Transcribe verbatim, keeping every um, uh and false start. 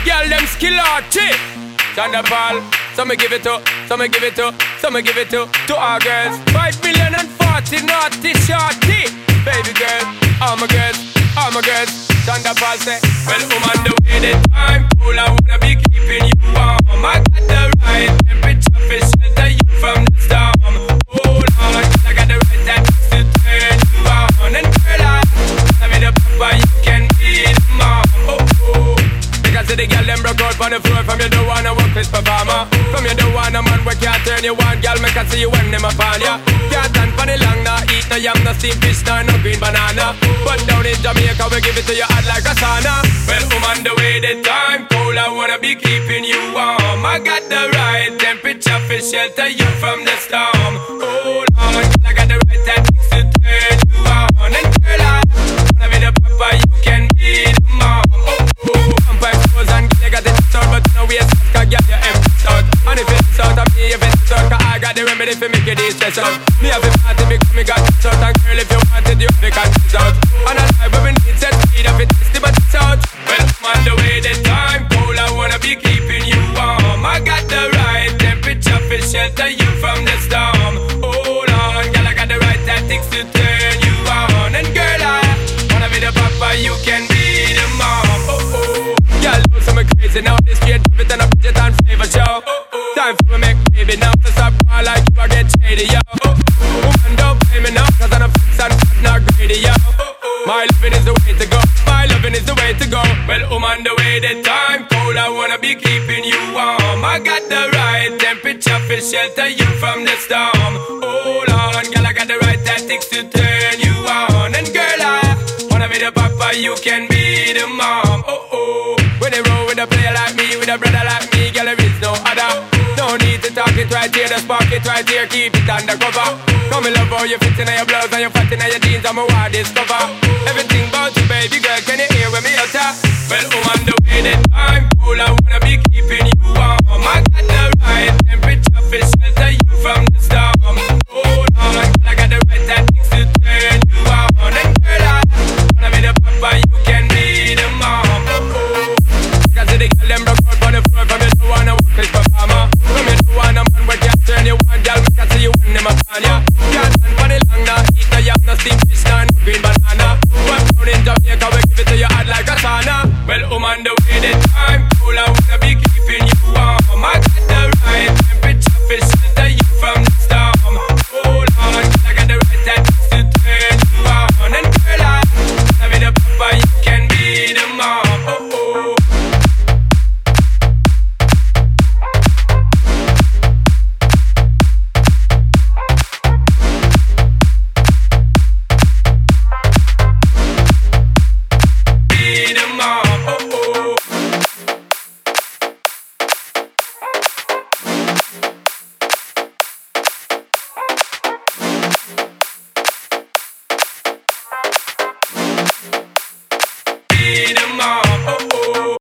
Girl, them skill arty. Thunderball, some me give it to, some me give it to, some me give it to, to our girls. Five million and forty naughty shorty. Baby girl, all my girls, all my girls. Thunderball say, well, I'm on the way, the time cool. I wanna be keeping you warm. I got the right temperature for shelter you from the storm. Hold on, I got the right tactics to turn you on. And girl, I love me the papa, you can be the mom. Oh, oh. Because the girl them broke out on the floor. From you don't wanna work with performer. From you don't wanna man where can't turn you on. Girl, make I see you when them upon ya. Can't stand for the long, nah. Eat no yam, no steamed fish, no, no green banana. But down in Jamaica, we give it to you hot like a sauna. Well, I'm on the way, the time cold. I wanna be keeping you warm. I got the right temperature for shelter you from the storm. Hold on, I got the right tactics to turn you on. And girl, I wanna be the papa, you can be the mom. Oh, oh, vampire clothes and you got the out, but no way it's cause girl, you empty out. And if it's out of me, if it's out, cause I got the remedy for make it stress out. Me have a party, because me got it out. And girl, if you want it, you have to cut it out. And I like when we need set speed of it, it's but it's out. Well, I'm on the way, the time cold. I wanna be keeping you warm. I got the right temperature for shelter you from the storm. Hold on, girl, I got the right tactics to turn you on. And girl, I wanna be the papa, you can be the mom. Oh, oh. Girl, know some crazy now. This straight drop it and a budget and flavor show. Oh, oh. Time for me make baby now. To stop all like you, I get shady, yo. Oh, oh. Woman, don't blame me now, cause I'm a fix and fat, not greedy, yo. Oh, oh. My loving is the way to go. My loving is the way to go. Well, I'm on the way, the time cold. I wanna be keeping you warm. I got the right temperature for shelter you from the storm. Hold on, girl, I got the right tactics to turn you on. And girl, I wanna be the papa, you can be the mom. Oh, oh. When they roll with a player like me, with a brother like me, girl, there is no other. No need to talk it right here, just park it right here, keep it undercover. Come and love how you fit in your blouse and you fat in your jeans, I'm a wild discover. Everything about you, baby girl, can you hear when me utter? Well, I'm on the way, the time cool, I wanna be keeping you warm. I got the right temperature for shelter you from the storm. Hold on, I got the right tactics to turn you on. And girl, I wanna be the papa, you can be the mom. Oh, oh. Cause the girl them broke out on the floor. From you don't wanna work with performer. From you don't wanna man where can't turn you on. Girl, make I see you when them upon ya. Can't stand for the long, nah. Eat no yam, no steamed fish, no, no green banana. But down in Jamaica, we give it to you hot like a sauna. Well, I'm on the way, the time cool. I wanna be